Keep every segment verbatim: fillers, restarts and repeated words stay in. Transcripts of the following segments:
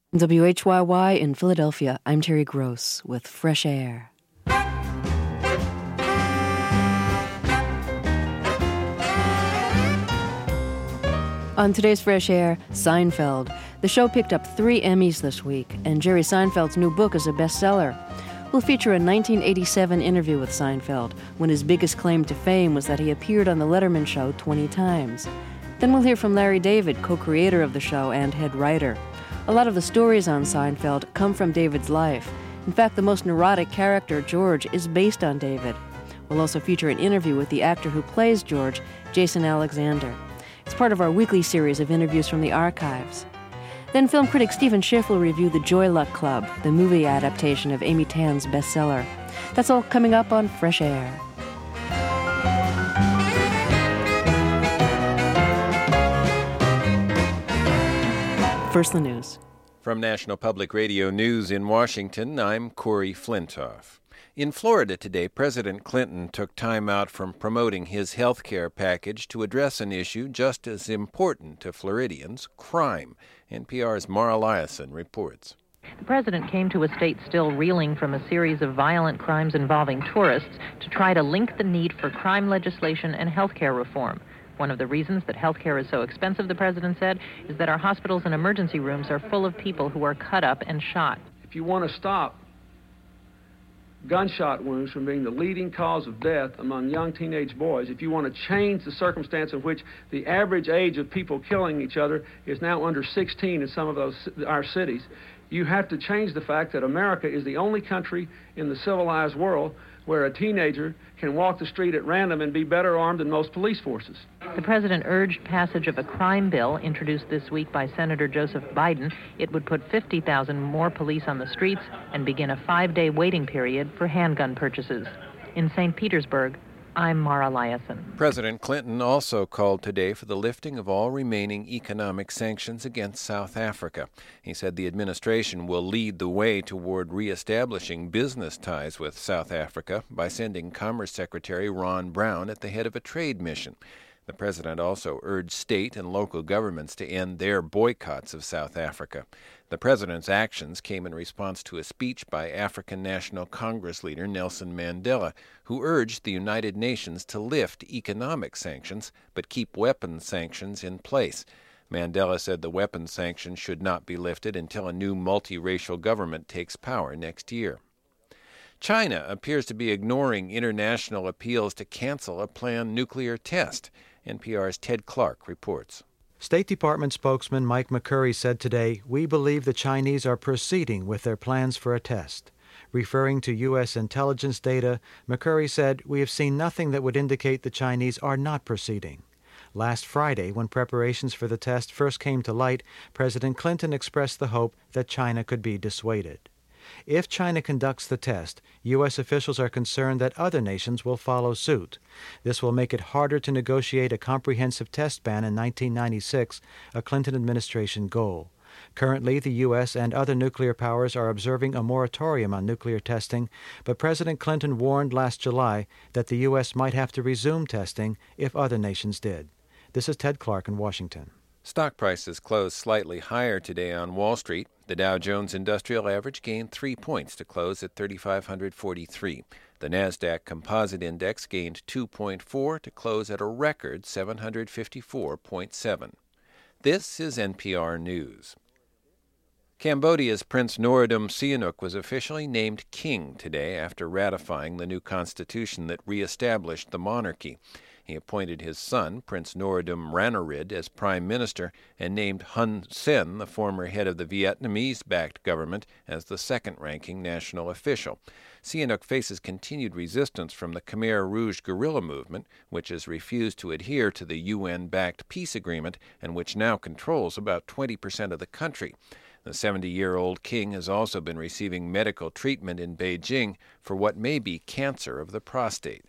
W H Y Y in Philadelphia, I'm Terry Gross with Fresh Air. On today's Fresh Air, Seinfeld. The show picked up three Emmys this week, and Jerry Seinfeld's new book is a bestseller. We'll feature a nineteen eighty-seven interview with Seinfeld, when his biggest claim to fame was that he appeared on The Letterman Show twenty times. Then we'll hear from Larry David, co-creator of the show and head writer. A lot of the stories on Seinfeld come from David's life. In fact, the most neurotic character, George, is based on David. We'll also feature an interview with the actor who plays George, Jason Alexander. It's part of our weekly series of interviews from the archives. Then film critic Stephen Schiff will review The Joy Luck Club, the movie adaptation of Amy Tan's bestseller. That's all coming up on Fresh Air. First, the news. From National Public Radio News in Washington, I'm Corey Flintoff. In Florida today, President Clinton took time out from promoting his health care package to address an issue just as important to Floridians, crime. N P R's Mara Liasson reports. The president came to a state still reeling from a series of violent crimes involving tourists to try to link the need for crime legislation and health care reform. One of the reasons that health care is so expensive, the president said, is that our hospitals and emergency rooms are full of people who are cut up and shot. If you want to stop gunshot wounds from being the leading cause of death among young teenage boys, if you want to change the circumstance in which the average age of people killing each other is now under sixteen in some of those our cities, you have to change the fact that America is the only country in the civilized world where a teenager can walk the street at random and be better armed than most police forces. The president urged passage of a crime bill introduced this week by Senator Joseph Biden. It would put fifty thousand more police on the streets and begin a five-day waiting period for handgun purchases. In Saint Petersburg, I'm Mara Liasson. President Clinton also called today for the lifting of all remaining economic sanctions against South Africa. He said the administration will lead the way toward reestablishing business ties with South Africa by sending Commerce Secretary Ron Brown at the head of a trade mission. The president also urged state and local governments to end their boycotts of South Africa. The president's actions came in response to a speech by African National Congress leader Nelson Mandela, who urged the United Nations to lift economic sanctions but keep weapons sanctions in place. Mandela said the weapons sanctions should not be lifted until a new multiracial government takes power next year. China appears to be ignoring international appeals to cancel a planned nuclear test. N P R's Ted Clark reports. State Department spokesman Mike McCurry said today, "We believe the Chinese are proceeding with their plans for a test." Referring to U S intelligence data, McCurry said, "We have seen nothing that would indicate the Chinese are not proceeding." Last Friday, when preparations for the test first came to light, President Clinton expressed the hope that China could be dissuaded. If China conducts the test, U S officials are concerned that other nations will follow suit. This will make it harder to negotiate a comprehensive test ban in nineteen ninety-six, a Clinton administration goal. Currently, the U S and other nuclear powers are observing a moratorium on nuclear testing, but President Clinton warned last July that the U S might have to resume testing if other nations did. This is Ted Clark in Washington. Stock prices closed slightly higher today on Wall Street. The Dow Jones Industrial Average gained three points to close at three thousand five hundred forty-three. The Nasdaq Composite Index gained two point four to close at a record seven hundred fifty-four point seven. This is N P R News. Cambodia's Prince Norodom Sihanouk was officially named king today after ratifying the new constitution that reestablished the monarchy. He appointed his son, Prince Norodom Ranariddh, as prime minister and named Hun Sen, the former head of the Vietnamese-backed government, as the second-ranking national official. Sihanouk faces continued resistance from the Khmer Rouge guerrilla movement, which has refused to adhere to the U N-backed peace agreement and which now controls about twenty percent of the country. The seventy-year-old king has also been receiving medical treatment in Beijing for what may be cancer of the prostate.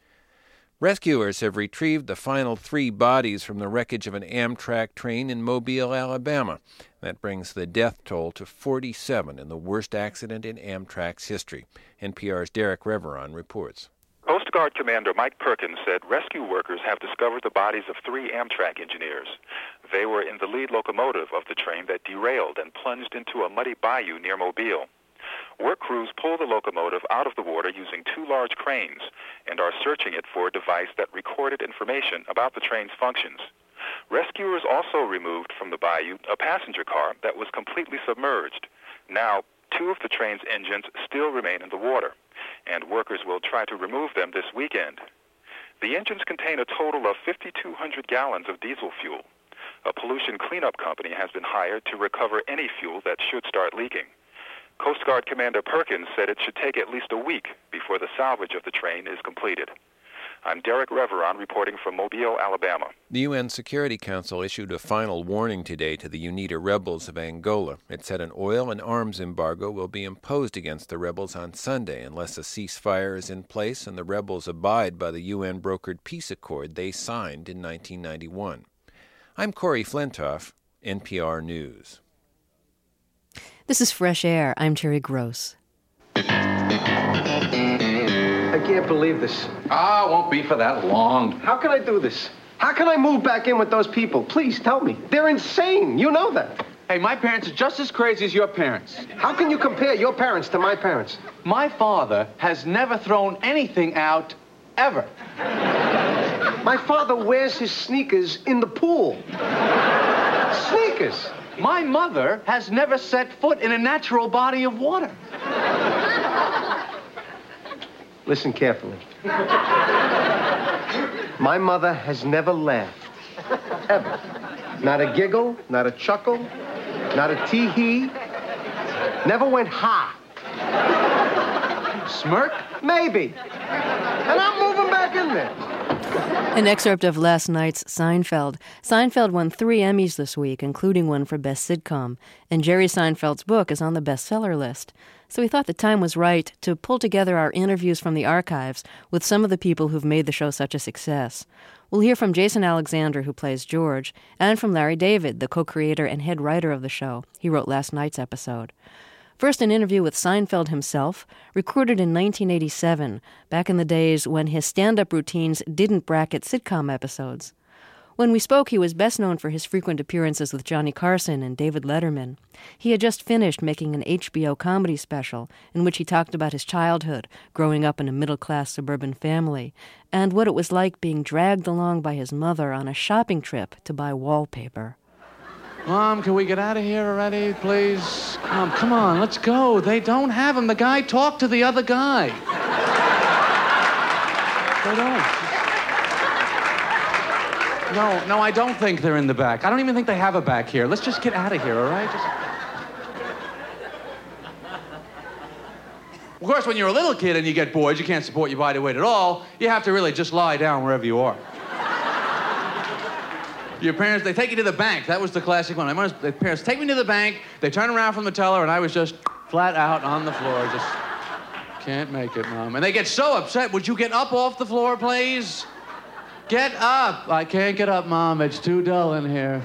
Rescuers have retrieved the final three bodies from the wreckage of an Amtrak train in Mobile, Alabama. That brings the death toll to forty-seven in the worst accident in Amtrak's history. N P R's Derek Reveron reports. Most Coast Guard Commander Mike Perkins said rescue workers have discovered the bodies of three Amtrak engineers. They were in the lead locomotive of the train that derailed and plunged into a muddy bayou near Mobile. Work crews pulled the locomotive out of the water using two large cranes and are searching it for a device that recorded information about the train's functions. Rescuers also removed from the bayou a passenger car that was completely submerged. Now, two of the train's engines still remain in the water, and workers will try to remove them this weekend. The engines contain a total of five thousand two hundred gallons of diesel fuel. A pollution cleanup company has been hired to recover any fuel that should start leaking. Coast Guard Commander Perkins said it should take at least a week before the salvage of the train is completed. I'm Derek Reveron reporting from Mobile, Alabama. The U N Security Council issued a final warning today to the UNITA rebels of Angola. It said an oil and arms embargo will be imposed against the rebels on Sunday unless a ceasefire is in place and the rebels abide by the U N-brokered peace accord they signed in nineteen ninety-one. I'm Corey Flintoff, N P R News. This is Fresh Air. I'm Terry Gross. I can't believe this. Ah, it won't be for that long. How can I do this? How can I move back in with those people? Please tell me. They're insane. You know that. Hey, my parents are just as crazy as your parents. How can you compare your parents to my parents? My father has never thrown anything out, ever. My father wears his sneakers in the pool. Sneakers. My mother has never set foot in a natural body of water. Listen carefully. My mother has never laughed. Ever. Not a giggle, not a chuckle, not a tee-hee. Never went ha. Smirk? Maybe. And I'm moving back in there. An excerpt of last night's Seinfeld. Seinfeld won three Emmys this week, including one for Best Sitcom, and Jerry Seinfeld's book is on the bestseller list. So we thought the time was right to pull together our interviews from the archives with some of the people who've made the show such a success. We'll hear from Jason Alexander, who plays George, and from Larry David, the co-creator and head writer of the show. He wrote last night's episode. First, an interview with Seinfeld himself, recorded in nineteen eighty-seven, back in the days when his stand-up routines didn't bracket sitcom episodes. When we spoke, he was best known for his frequent appearances with Johnny Carson and David Letterman. He had just finished making an H B O comedy special in which he talked about his childhood, growing up in a middle-class suburban family, and what it was like being dragged along by his mother on a shopping trip to buy wallpaper. Mom, can we get out of here already, please? Mom, come on, let's go. They don't have him. The guy talked to the other guy. They don't. No, no, I don't think they're in the back. I don't even think they have a back here. Let's just get out of here, all right? Just... Of course, when you're a little kid and you get bored, you can't support your body weight at all. You have to really just lie down wherever you are. Your parents, they take you to the bank. That was the classic one. My mother's the parents take me to the bank, they turn around from the teller, and I was just flat out on the floor, just can't make it, Mom. And they get so upset. Would you get up off the floor, please? Get up. I can't get up, Mom. It's too dull in here.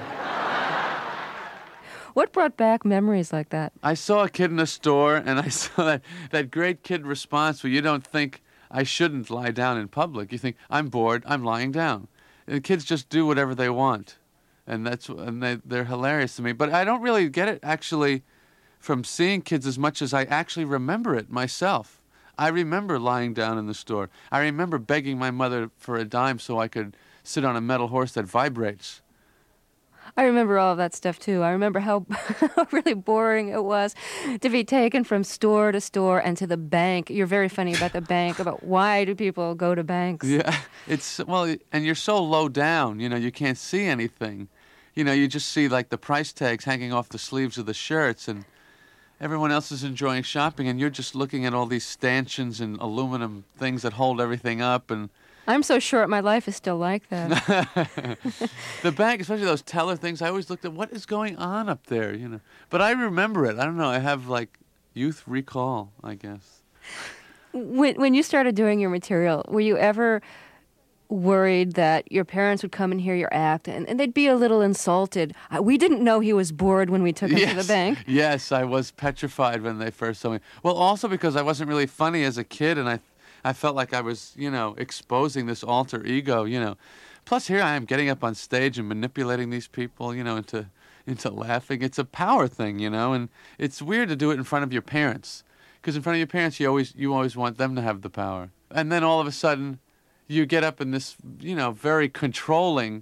What brought back memories like that? I saw a kid in a store, and I saw that, that great kid response where you don't think, I shouldn't lie down in public. You think, I'm bored, I'm lying down. And kids just do whatever they want, and that's and they, they're hilarious to me. But I don't really get it, actually, from seeing kids as much as I actually remember it myself. I remember lying down in the store. I remember begging my mother for a dime so I could sit on a metal horse that vibrates. I remember all of that stuff, too. I remember how really boring it was to be taken from store to store and to the bank. You're very funny about the bank, about why do people go to banks. Yeah, it's, well, and you're so low down, you know, you can't see anything. You know, you just see, like, the price tags hanging off the sleeves of the shirts, and everyone else is enjoying shopping, and you're just looking at all these stanchions and aluminum things that hold everything up, and... I'm so short, my life is still like that. The bank, especially those teller things, I always looked at what is going on up there, you know. But I remember it. I don't know. I have, like, youth recall, I guess. When when you started doing your material, were you ever worried that your parents would come and hear your act and, and they'd be a little insulted? Uh, we didn't know he was bored when we took him yes. to the bank. Yes, I was petrified when they first saw me. Well, also because I wasn't really funny as a kid, and I... I felt like I was, you know, exposing this alter ego, you know. Plus, here I am getting up on stage and manipulating these people, you know, into into laughing. It's a power thing, you know, and it's weird to do it in front of your parents, because in front of your parents, you always you always want them to have the power. And then all of a sudden, you get up in this, you know, very controlling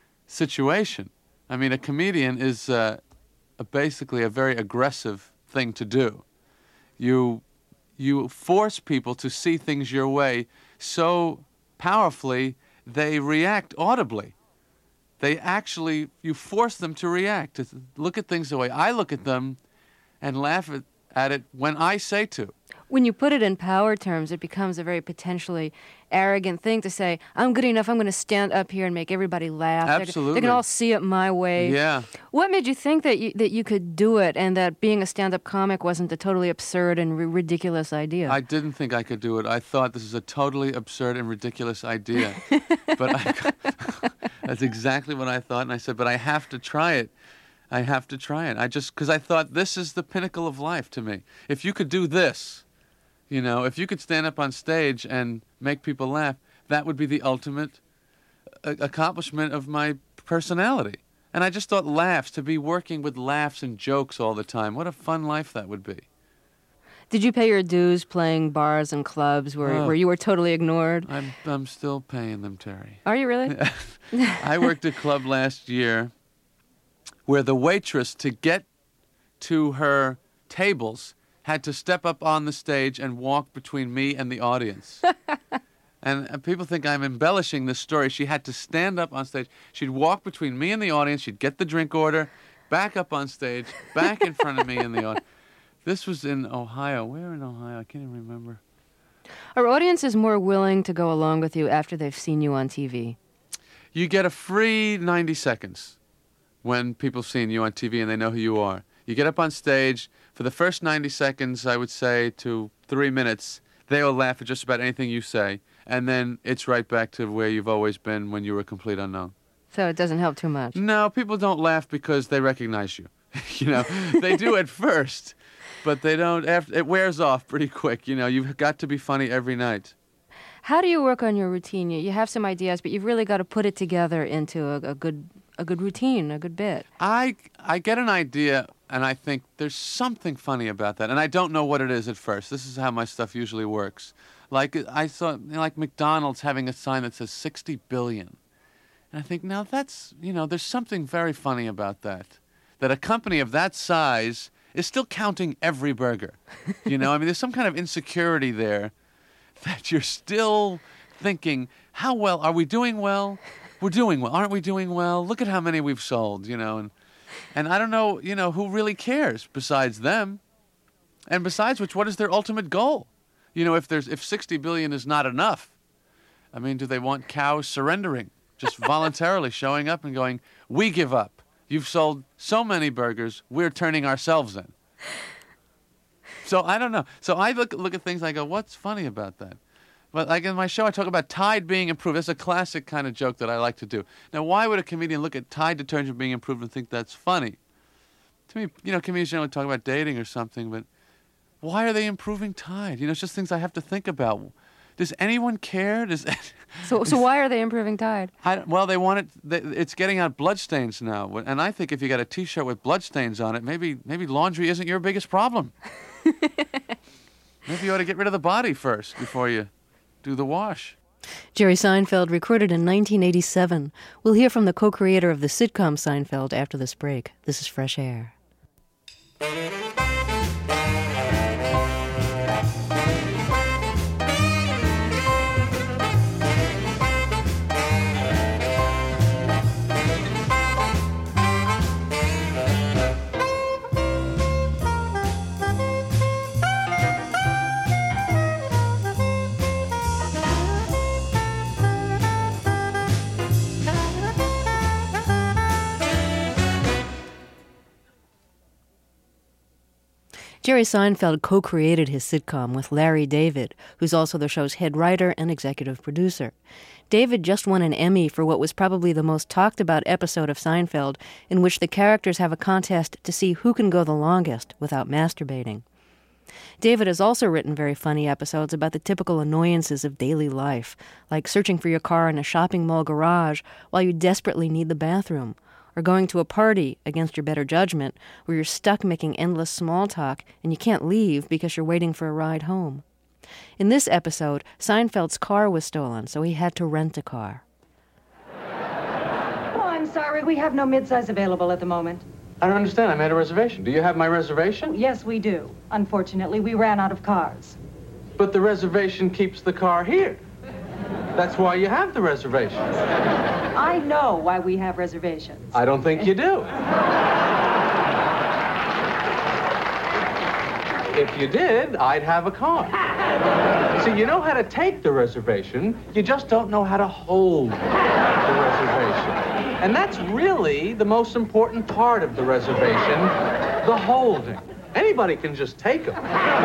situation. I mean, a comedian is uh, a, basically a very aggressive thing to do. You you force people to see things your way so powerfully they react audibly. They actually, you force them to react, to look at things the way I look at them and laugh at, at it when I say to. When you put it in power terms, it becomes a very potentially arrogant thing to say, I'm good enough, I'm going to stand up here and make everybody laugh. Absolutely. They can all see it my way. Yeah. What made you think that you, that you could do it and that being a stand-up comic wasn't a totally absurd and r- ridiculous idea? I didn't think I could do it. I thought this is a totally absurd and ridiculous idea. But I, that's exactly what I thought, and I said, but I have to try it. I have to try it. I just, because I thought this is the pinnacle of life to me. If you could do this, you know, if you could stand up on stage and make people laugh, that would be the ultimate uh, accomplishment of my personality. And I just thought laughs, to be working with laughs and jokes all the time, what a fun life that would be. Did you pay your dues playing bars and clubs where, Oh. where you were totally ignored? I'm, I'm still paying them, Terry. Are you really? I worked a club last year where the waitress, to get to her tables, had to step up on the stage and walk between me and the audience. And uh, people think I'm embellishing this story. She had to stand up on stage. She'd walk between me and the audience. She'd get the drink order, back up on stage, back in front of me and the audience. This was in Ohio. Where in Ohio? I can't even remember. Are audiences more willing to go along with you after they've seen you on T V? You get a free ninety seconds when people have seen you on T V and they know who you are. You get up on stage. For the first ninety seconds, I would say, to three minutes, they will laugh at just about anything you say, and then it's right back to where you've always been when you were a complete unknown. So it doesn't help too much. No, people don't laugh because they recognize you. You know, they do at first, but they don't. After, it wears off pretty quick. You know, you've got to be funny every night. How do you work on your routine? You you have some ideas, but you've really got to put it together into a, a good a good routine, a good bit. I I get an idea, and I think there's something funny about that, and I don't know what it is at first. This is how my stuff usually works. Like I saw, you know, like McDonald's having a sign that says sixty billion, and I think, now that's, you know, there's something very funny about that. That a company of that size is still counting every burger. You know, I mean, there's some kind of insecurity there that you're still thinking, how well, are we doing well? We're doing well. Aren't we doing well? Look at how many we've sold, you know. And and I don't know, you know, who really cares besides them? And besides which, what is their ultimate goal? You know, if there's if sixty billion is not enough, I mean, do they want cows surrendering, just voluntarily showing up and going, we give up. You've sold so many burgers, we're turning ourselves in. So I don't know. So I look look at things and I go, what's funny about that? But like in my show, I talk about Tide being improved. That's a classic kind of joke that I like to do. Now, why would a comedian look at Tide detergent being improved and think that's funny? To me, you know, comedians generally talk about dating or something, but why are they improving Tide? You know, it's just things I have to think about. Does anyone care? Does So so why are they improving Tide? I, well, they want it. They, it's getting out bloodstains now, and I think if you got a T-shirt with bloodstains on it, maybe maybe laundry isn't your biggest problem. Maybe you ought to get rid of the body first before you do the wash. Jerry Seinfeld, recorded in nineteen eighty-seven. We'll hear from the co-creator of the sitcom Seinfeld after this break. This is Fresh Air. Jerry Seinfeld co-created his sitcom with Larry David, who's also the show's head writer and executive producer. David just won an Emmy for what was probably the most talked about episode of Seinfeld, in which the characters have a contest to see who can go the longest without masturbating. David has also written very funny episodes about the typical annoyances of daily life, like searching for your car in a shopping mall garage while you desperately need the bathroom, or going to a party against your better judgment where you're stuck making endless small talk and you can't leave because you're waiting for a ride home. In this episode, Seinfeld's car was stolen, so he had to rent a car. Oh, I'm sorry. We have no midsize available at the moment. I don't understand. I made a reservation. Do you have my reservation? Yes, we do. Unfortunately, we ran out of cars. But the reservation keeps the car here. That's why you have the reservation. I know why we have reservations. I don't think you do. If you did, I'd have a car. See, you know how to take the reservation, you just don't know how to hold the reservation. And that's really the most important part of the reservation, the holding. Anybody can just take them.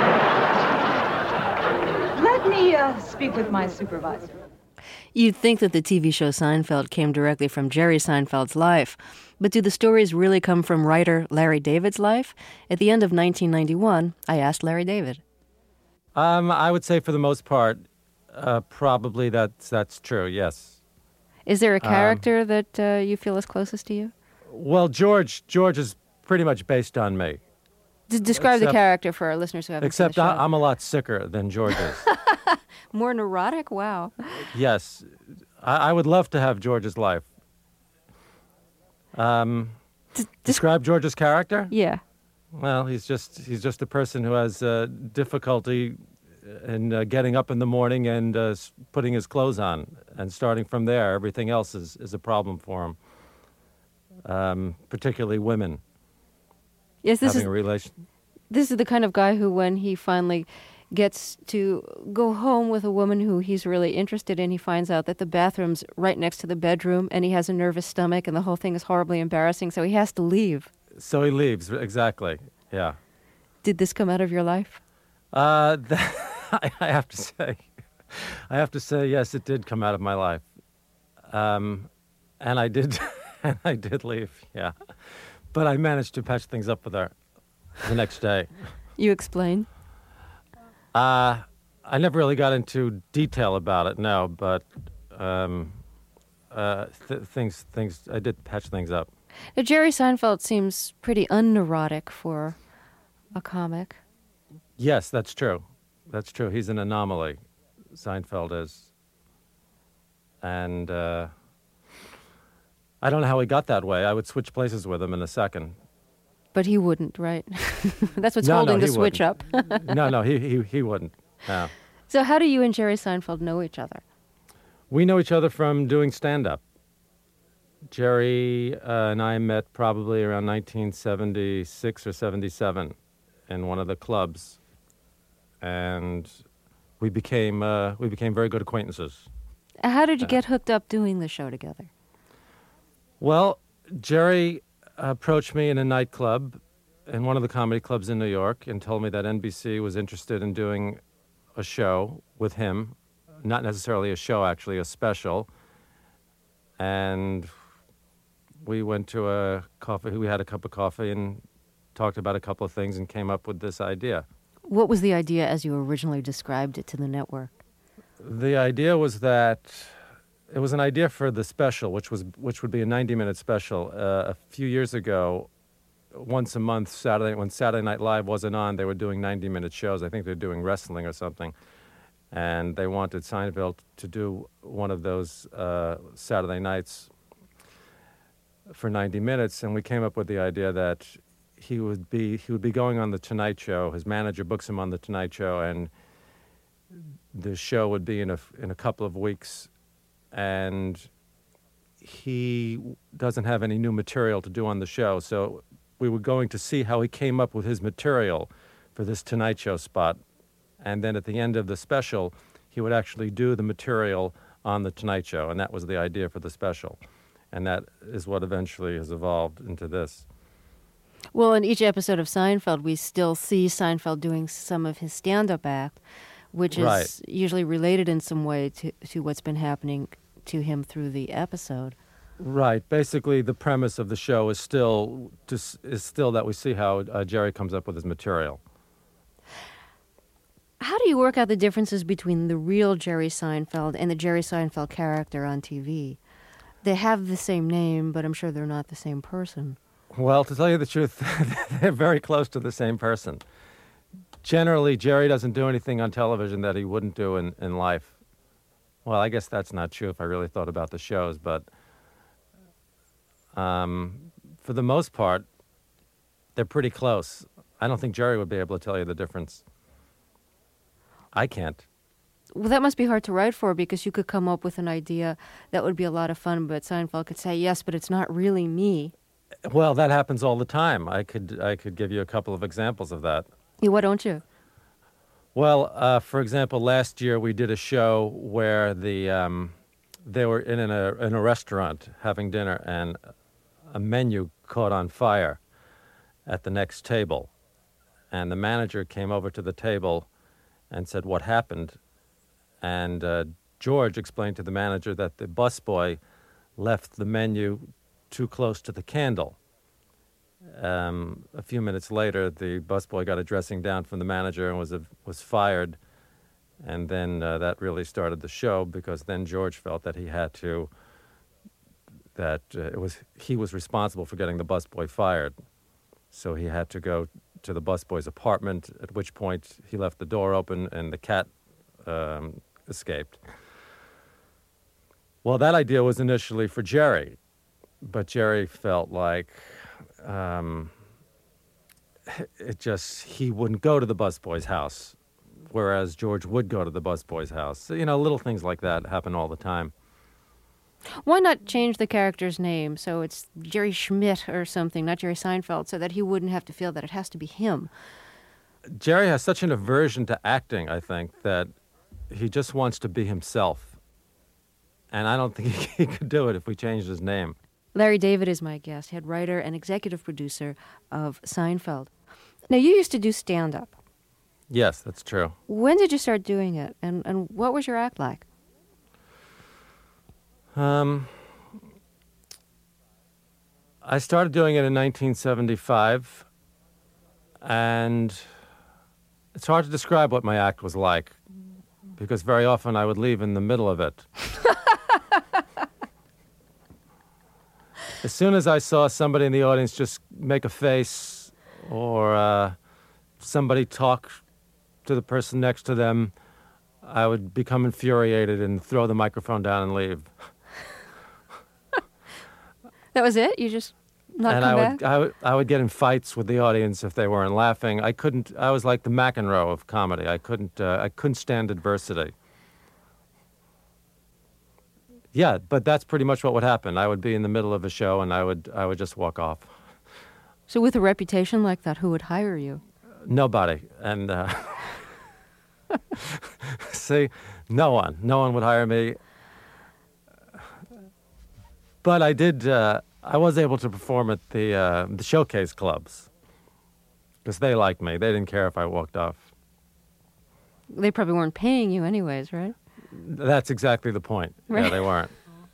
Let me uh, speak with my supervisor. You'd think that the T V show Seinfeld came directly from Jerry Seinfeld's life, but do the stories really come from writer Larry David's life? At the end of nineteen ninety-one, I asked Larry David. Um, I would say for the most part, uh, probably that's, that's true, yes. Is there a character um, that uh, you feel is closest to you? Well, George George is pretty much based on me. D- describe except, the character for our listeners who haven't except seen the show. I, I'm a lot sicker than George is. More neurotic? Wow. Yes. I, I would love to have George's life. Um, D- describe George's character? Yeah. Well, he's just he's just a person who has uh, difficulty in uh, getting up in the morning and uh, putting his clothes on. And starting from there, everything else is, is a problem for him, um, particularly women. Yes, this having is a relation. This is the kind of guy who, when he finally gets to go home with a woman who he's really interested in, he finds out that the bathroom's right next to the bedroom, and he has a nervous stomach, and the whole thing is horribly embarrassing, so he has to leave. So he leaves, exactly, yeah. Did this come out of your life? Uh, that, I have to say, I have to say, yes, it did come out of my life. Um, and I did, and I did leave, yeah. But I managed to patch things up with her the next day. You explain? Uh, I never really got into detail about it, no, but um, uh, th- things, things, I did patch things up. Now, Jerry Seinfeld seems pretty unneurotic for a comic. Yes, that's true. That's true. He's an anomaly, Seinfeld is. And uh, I don't know how he got that way. I would switch places with him in a second. But he wouldn't, right? That's what's no, holding no, the switch wouldn't. up. no, no, he, he, he wouldn't. No. So how do you and Jerry Seinfeld know each other? We know each other from doing stand-up. Jerry uh, and I met probably around nineteen seventy-six or seventy-seven in one of the clubs, and we became uh, we became very good acquaintances. How did you get hooked up doing the show together? Well, Jerry approached me in a nightclub, in one of the comedy clubs in New York, and told me that N B C was interested in doing a show with him, not necessarily a show, actually, a special. And we went to a coffee, we had a cup of coffee and talked about a couple of things and came up with this idea. What was the idea as you originally described it to the network? The idea was that it was an idea for the special, which was which would be a ninety-minute special. Uh, a few years ago, once a month, Saturday, when Saturday Night Live wasn't on, they were doing ninety-minute shows. I think they were doing wrestling or something. And they wanted Seinfeld to do one of those uh, Saturday nights for ninety minutes, and we came up with the idea that he would be he would be going on the Tonight Show. His manager books him on the Tonight Show, and the show would be in a in a couple of weeks, and he doesn't have any new material to do on the show. So we were going to see how he came up with his material for this Tonight Show spot, and then at the end of the special, he would actually do the material on the Tonight Show, and that was the idea for the special. And that is what eventually has evolved into this. Well, in each episode of Seinfeld, we still see Seinfeld doing some of his stand-up act, which is right. usually related in some way to, to what's been happening to him through the episode. Right. Basically, the premise of the show is still to, is still that we see how uh, Jerry comes up with his material. How do you work out the differences between the real Jerry Seinfeld and the Jerry Seinfeld character on T V? They have the same name, but I'm sure they're not the same person. Well, to tell you the truth, they're very close to the same person. Generally, Jerry doesn't do anything on television that he wouldn't do in, in life. Well, I guess that's not true if I really thought about the shows, but um, for the most part, they're pretty close. I don't think Jerry would be able to tell you the difference. I can't. Well, that must be hard to write for, because you could come up with an idea that would be a lot of fun, but Seinfeld could say, yes, but it's not really me. Well, that happens all the time. I could I could give you a couple of examples of that. Yeah, why don't you? Well, uh, for example, last year we did a show where the um, they were in, in, a, in a restaurant having dinner, and a menu caught on fire at the next table. And the manager came over to the table and said, what happened? And uh, George explained to the manager that the busboy left the menu too close to the candle. Um, a few minutes later, the busboy got a dressing down from the manager and was a, was fired. And then uh, that really started the show, because then George felt that he had to, that uh, it was he was responsible for getting the busboy fired. So he had to go to the busboy's apartment, at which point he left the door open and the cat um, escaped. Well, that idea was initially for Jerry, but Jerry felt like um, it just, he wouldn't go to the busboy's house, whereas George would go to the busboy's house. So, you know, little things like that happen all the time. Why not change the character's name so it's Jerry Schmidt or something, not Jerry Seinfeld, so that he wouldn't have to feel that it has to be him? Jerry has such an aversion to acting, I think, that he just wants to be himself. And I don't think he could do it if we changed his name. Larry David is my guest, head writer and executive producer of Seinfeld. Now, you used to do stand-up. Yes, that's true. When did you start doing it, and, and what was your act like? Um, I started doing it in nineteen seventy-five, and it's hard to describe what my act was like, because very often I would leave in the middle of it. As soon as I saw somebody in the audience just make a face, or uh, somebody talk to the person next to them, I would become infuriated and throw the microphone down and leave. That was it? You just not and come I back? would, I would, I would get in fights with the audience if they weren't laughing. I couldn't. I was like the McEnroe of comedy. I couldn't. Uh, I couldn't stand adversity. Yeah, but that's pretty much what would happen. I would be in the middle of a show, and I would, I would just walk off. So, with a reputation like that, who would hire you? Nobody. And uh, see, no one. No one would hire me. But I did, uh, I was able to perform at the uh, the showcase clubs, because they liked me. They didn't care if I walked off. They probably weren't paying you anyways, right? That's exactly the point. Right. Yeah, they weren't.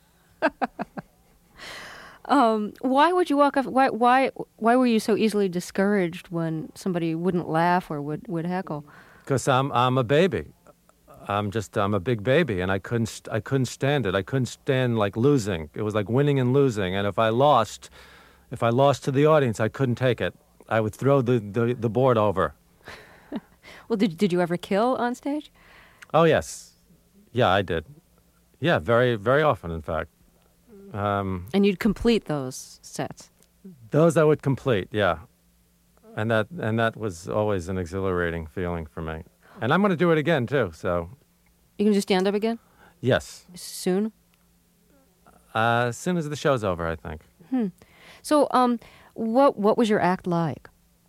um, why would you walk off? Why, why, why were you so easily discouraged when somebody wouldn't laugh or would, would heckle? Because I'm, I'm a baby. I'm just, I'm a big baby, and I couldn't, I couldn't stand it. I couldn't stand, like, losing. It was like winning and losing, and if I lost, if I lost to the audience, I couldn't take it. I would throw the, the, the board over. Well, did, did you ever kill on stage? Oh, yes. Yeah, I did. Yeah, very, very often, in fact. Um, and you'd complete those sets? Those I would complete, yeah. And that, and that was always an exhilarating feeling for me. And I'm going to do it again, too, so... You can just stand up again? Yes. Soon? Uh, as soon as the show's over, I think. Hmm. So, um, what what was your act like?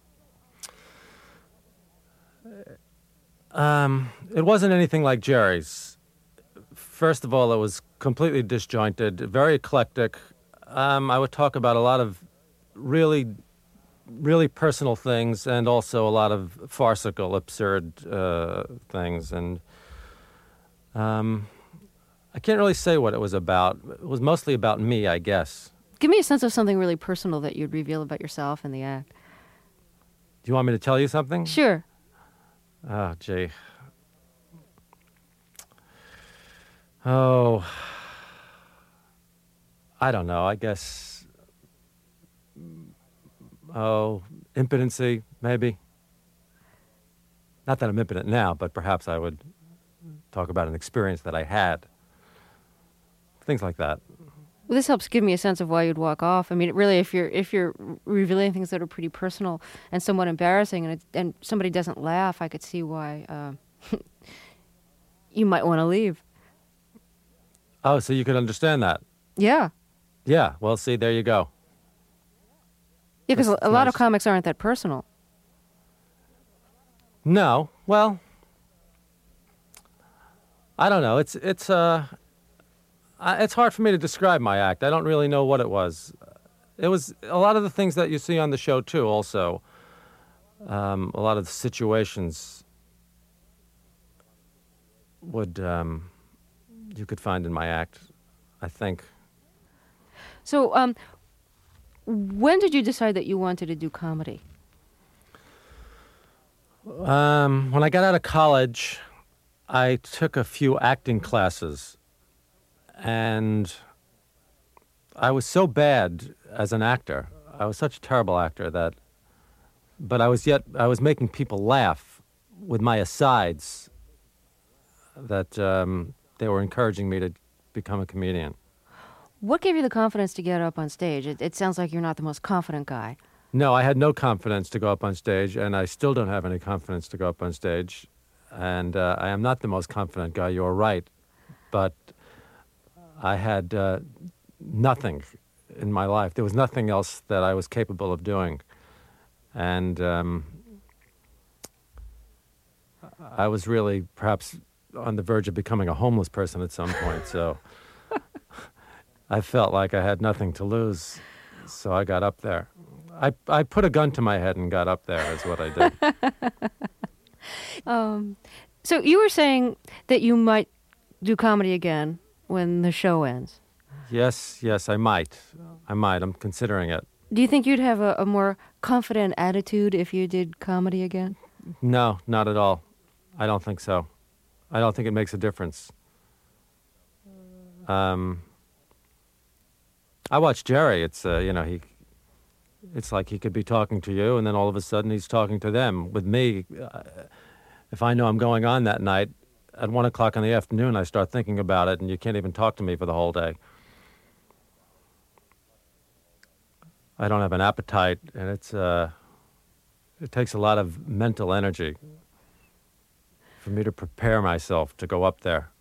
Um, it wasn't anything like Jerry's. First of all, it was completely disjointed, very eclectic. Um, I would talk about a lot of really... really personal things, and also a lot of farcical, absurd uh, things. And um, I can't really say what it was about. It was mostly about me, I guess. Give me a sense of something really personal that you'd reveal about yourself in the act. Do you want me to tell you something? Sure. Oh, gee. Oh, I don't know. I guess, oh, impotency, maybe. Not that I'm impotent now, but perhaps I would talk about an experience that I had. Things like that. Well, this helps give me a sense of why you'd walk off. I mean, really, if you're if you're revealing things that are pretty personal and somewhat embarrassing, and it, and somebody doesn't laugh, I could see why uh, you might want to leave. Oh, so you could understand that? Yeah. Yeah. Well, see, there you go. Yeah, because a That's lot nice. of comics aren't that personal. No. Well, I don't know. It's it's uh, I- it's hard for me to describe my act. I don't really know what it was. It was a lot of the things that you see on the show too. Also, um, a lot of the situations would um, you could find in my act, I think. So, um, when did you decide that you wanted to do comedy? Um, when I got out of college, I took a few acting classes, and I was so bad as an actor. I was such a terrible actor that, but I was yet, I was making people laugh with my asides that um, they were encouraging me to become a comedian. What gave you the confidence to get up on stage? It, it sounds like you're not the most confident guy. No, I had no confidence to go up on stage, and I still don't have any confidence to go up on stage. And uh, I am not the most confident guy, you're right. But I had uh, nothing in my life. There was nothing else that I was capable of doing. And um, I was really perhaps on the verge of becoming a homeless person at some point, so I felt like I had nothing to lose, so I got up there. I, I put a gun to my head and got up there, is what I did. um, so you were saying that you might do comedy again when the show ends. Yes, yes, I might. I might. I'm considering it. Do you think you'd have a, a more confident attitude if you did comedy again? No, not at all. I don't think so. I don't think it makes a difference. Um, I watch Jerry. It's, uh, you know, he... It's like he could be talking to you, and then all of a sudden he's talking to them. With me, uh, if I know I'm going on that night, at one o'clock in the afternoon, I start thinking about it, and you can't even talk to me for the whole day. I don't have an appetite, and it's uh, it takes a lot of mental energy for me to prepare myself to go up there.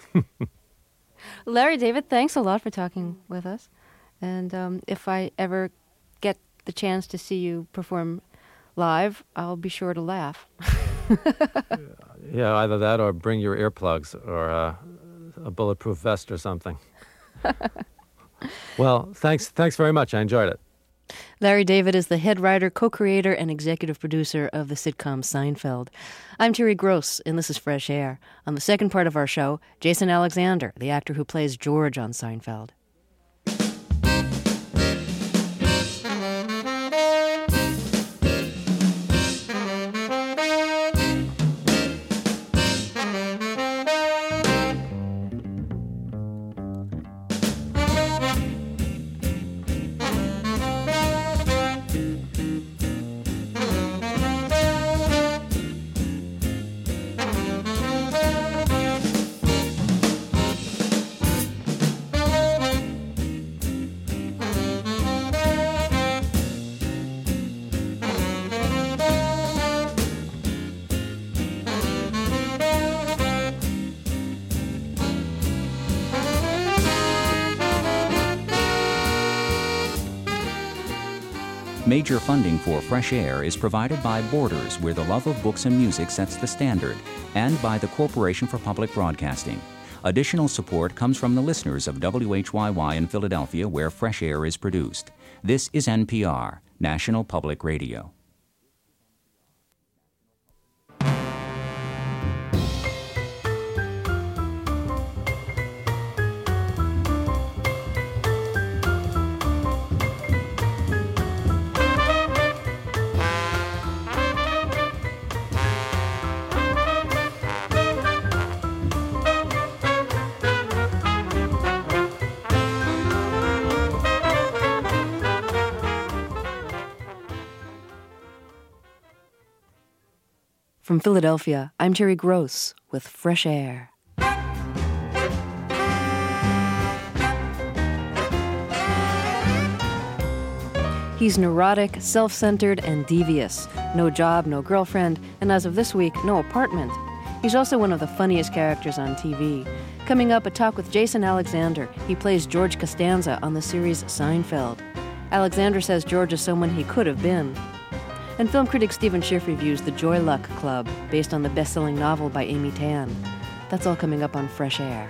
Larry David, thanks a lot for talking with us. And um, if I ever get the chance to see you perform live, I'll be sure to laugh. Yeah, either that or bring your earplugs or uh, a bulletproof vest or something. Well, thanks, thanks very much. I enjoyed it. Larry David is the head writer, co-creator, and executive producer of the sitcom Seinfeld. I'm Terry Gross, and this is Fresh Air. On the second part of our show, Jason Alexander, the actor who plays George on Seinfeld. Major funding for Fresh Air is provided by Borders, where the love of books and music sets the standard, and by the Corporation for Public Broadcasting. Additional support comes from the listeners of W H Y Y in Philadelphia, where Fresh Air is produced. This is N P R, National Public Radio. From Philadelphia, I'm Terry Gross with Fresh Air. He's neurotic, self-centered, and devious. No job, no girlfriend, and as of this week, no apartment. He's also one of the funniest characters on T V. Coming up, a talk with Jason Alexander. He plays George Costanza on the series Seinfeld. Alexander says George is someone he could have been. And film critic Stephen Schiff reviews The Joy Luck Club, based on the best-selling novel by Amy Tan. That's all coming up on Fresh Air.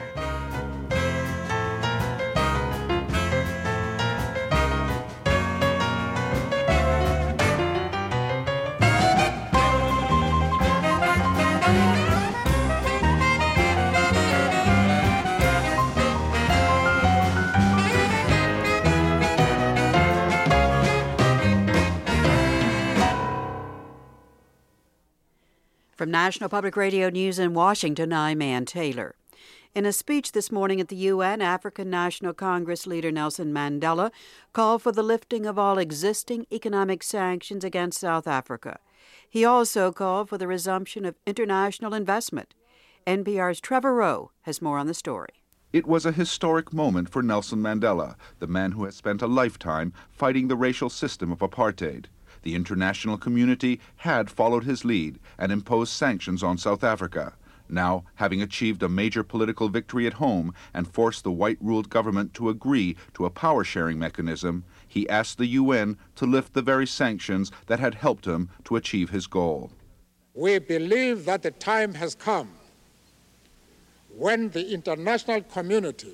From National Public Radio News in Washington, I'm Ann Taylor. In a speech this morning at the U N, African National Congress leader Nelson Mandela called for the lifting of all existing economic sanctions against South Africa. He also called for the resumption of international investment. N P R's Trevor Rowe has more on the story. It was a historic moment for Nelson Mandela, the man who has spent a lifetime fighting the racial system of apartheid. The international community had followed his lead and imposed sanctions on South Africa. Now, having achieved a major political victory at home and forced the white-ruled government to agree to a power-sharing mechanism, he asked the U N to lift the very sanctions that had helped him to achieve his goal. We believe that the time has come when the international community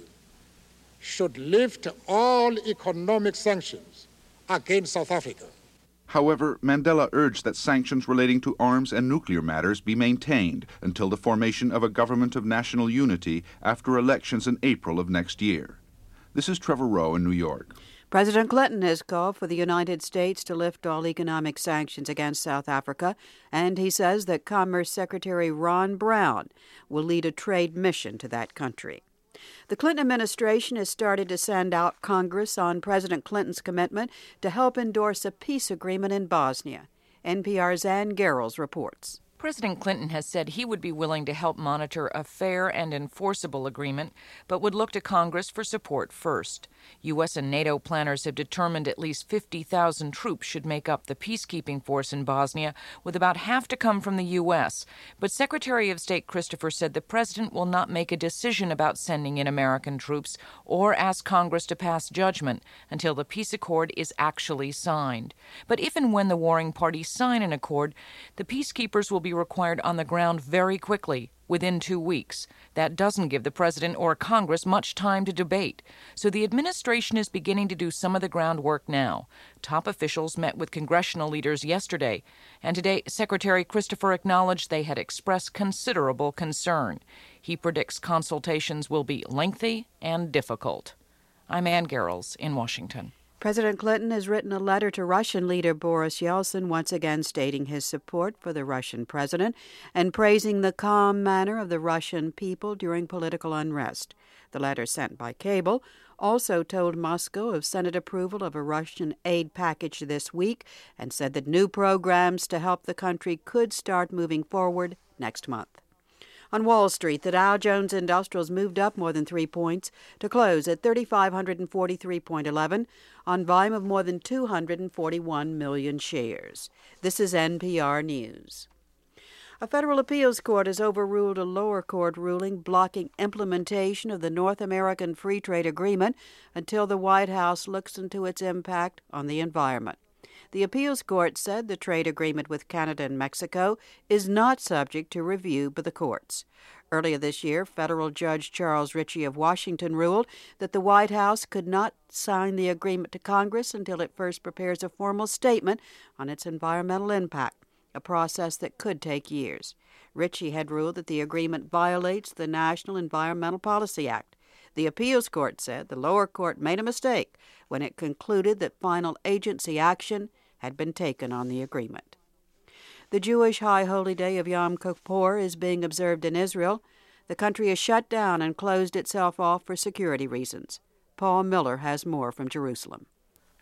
should lift all economic sanctions against South Africa. However, Mandela urged that sanctions relating to arms and nuclear matters be maintained until the formation of a government of national unity after elections in April of next year. This is Trevor Rowe in New York. President Clinton has called for the United States to lift all economic sanctions against South Africa, and he says that Commerce Secretary Ron Brown will lead a trade mission to that country. The Clinton administration has started to send out Congress on President Clinton's commitment to help endorse a peace agreement in Bosnia. N P R's Ann Garrels reports. President Clinton has said he would be willing to help monitor a fair and enforceable agreement, but would look to Congress for support first. U S and NATO planners have determined at least fifty thousand troops should make up the peacekeeping force in Bosnia, with about half to come from the U S. But Secretary of State Christopher said the president will not make a decision about sending in American troops or ask Congress to pass judgment until the peace accord is actually signed. But if and when the warring parties sign an accord, the peacekeepers will be required on the ground very quickly, within two weeks. That doesn't give the president or Congress much time to debate. So the administration is beginning to do some of the groundwork now. Top officials met with congressional leaders yesterday, and today Secretary Christopher acknowledged they had expressed considerable concern. He predicts consultations will be lengthy and difficult. I'm Ann Garrels in Washington. President Clinton has written a letter to Russian leader Boris Yeltsin, once again stating his support for the Russian president and praising the calm manner of the Russian people during political unrest. The letter, sent by cable, also told Moscow of Senate approval of a Russian aid package this week and said that new programs to help the country could start moving forward next month. On Wall Street, the Dow Jones Industrials moved up more than three points to close at three thousand five hundred forty-three point one one on volume of more than two hundred forty-one million shares. This is N P R News. A federal appeals court has overruled a lower court ruling blocking implementation of the North American Free Trade Agreement until the White House looks into its impact on the environment. The appeals court said the trade agreement with Canada and Mexico is not subject to review by the courts. Earlier this year, federal Judge Charles Ritchie of Washington ruled that the White House could not sign the agreement to Congress until it first prepares a formal statement on its environmental impact, a process that could take years. Ritchie had ruled that the agreement violates the National Environmental Policy Act. The appeals court said the lower court made a mistake when it concluded that final agency action had been taken on the agreement. The Jewish High Holy Day of Yom Kippur is being observed in Israel. The country is shut down and closed itself off for security reasons. Paul Miller has more from Jerusalem.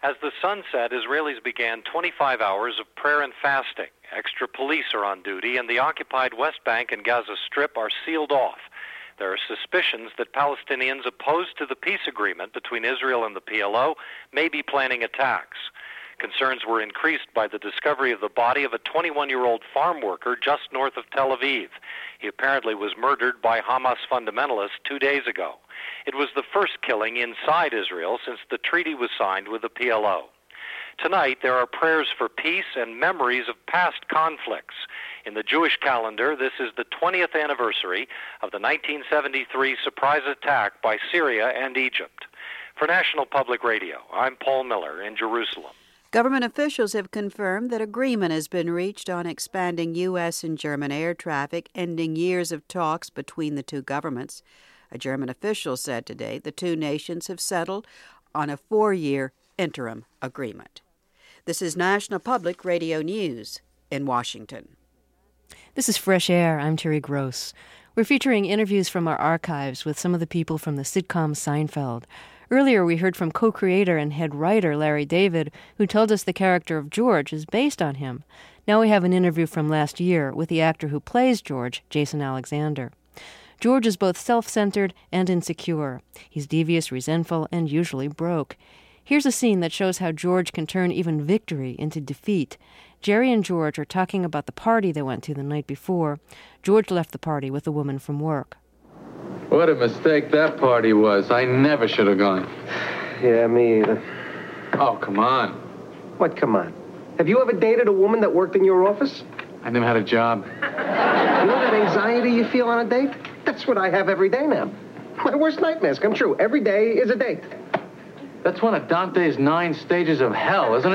As the sun set, Israelis began twenty-five hours of prayer and fasting. Extra police are on duty, and the occupied West Bank and Gaza Strip are sealed off. There are suspicions that Palestinians opposed to the peace agreement between Israel and the P L O may be planning attacks. Concerns were increased by the discovery of the body of a twenty-one-year-old farm worker just north of Tel Aviv. He apparently was murdered by Hamas fundamentalists two days ago. It was the first killing inside Israel since the treaty was signed with the P L O. Tonight, there are prayers for peace and memories of past conflicts. In the Jewish calendar, this is the twentieth anniversary of the nineteen seventy-three surprise attack by Syria and Egypt. For National Public Radio, I'm Paul Miller in Jerusalem. Government officials have confirmed that agreement has been reached on expanding U S and German air traffic, ending years of talks between the two governments. A German official said today the two nations have settled on a four-year interim agreement. This is National Public Radio News in Washington. This is Fresh Air. I'm Terry Gross. We're featuring interviews from our archives with some of the people from the sitcom Seinfeld. Earlier, we heard from co-creator and head writer Larry David, who told us the character of George is based on him. Now we have an interview from last year with the actor who plays George, Jason Alexander. George is both self-centered and insecure. He's devious, resentful, and usually broke. Here's a scene that shows how George can turn even victory into defeat. Jerry and George are talking about the party they went to the night before. George left the party with a woman from work. What a mistake that party was. I never should have gone. Yeah, me either. Oh, come on. What, come on? Have you ever dated a woman that worked in your office? I never had a job. You know that anxiety you feel on a date? That's what I have every day now. My worst nightmares come true. Every day is a date. That's one of Dante's nine stages of hell, isn't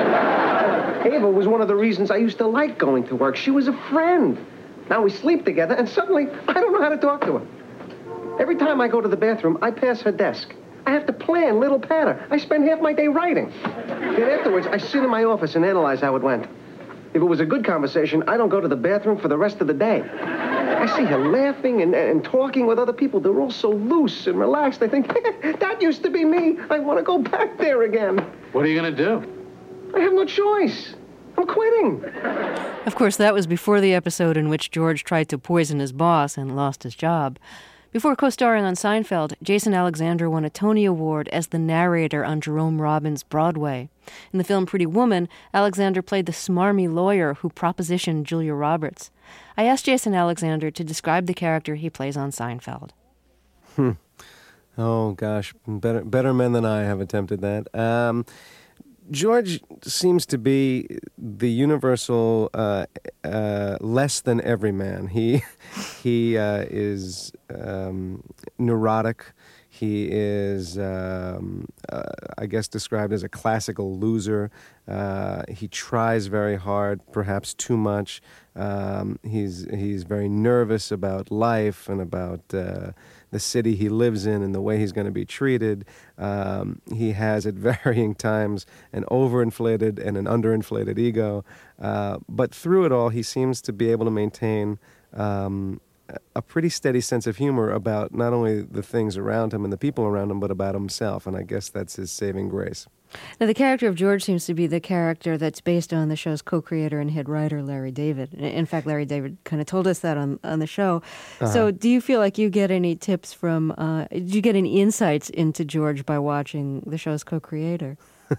it? Ava was one of the reasons I used to like going to work. She was a friend. Now we sleep together, and suddenly I don't know how to talk to her. Every time I go to the bathroom, I pass her desk. I have to plan little patter. I spend half my day writing. Then afterwards, I sit in my office and analyze how it went. If it was a good conversation, I don't go to the bathroom for the rest of the day. I see her laughing and, and talking with other people. They're all so loose and relaxed. I think, that used to be me. I want to go back there again. What are you going to do? I have no choice. I'm quitting. Of course, that was before the episode in which George tried to poison his boss and lost his job. Before co-starring on Seinfeld, Jason Alexander won a Tony Award as the narrator on Jerome Robbins' Broadway. In the film Pretty Woman, Alexander played the smarmy lawyer who propositioned Julia Roberts. I asked Jason Alexander to describe the character he plays on Seinfeld. Hmm. Oh, gosh. Better, better men than I have attempted that. Um... George seems to be the universal uh, uh, less than everyman. He he uh, is um, neurotic. He is, um, uh, I guess, described as a classical loser. Uh, he tries very hard, perhaps too much. Um, he's he's very nervous about life and about uh, the city he lives in and the way he's going to be treated. Um, he has at varying times an overinflated and an underinflated ego. Uh, but through it all, he seems to be able to maintain um, a pretty steady sense of humor about not only the things around him and the people around him, but about himself. And I guess that's his saving grace. Now, the character of George seems to be the character that's based on the show's co-creator and head writer, Larry David. In fact, Larry David kind of told us that on, on the show. Uh-huh. So do you feel like you get any tips from, uh, did you get any insights into George by watching the show's co-creator?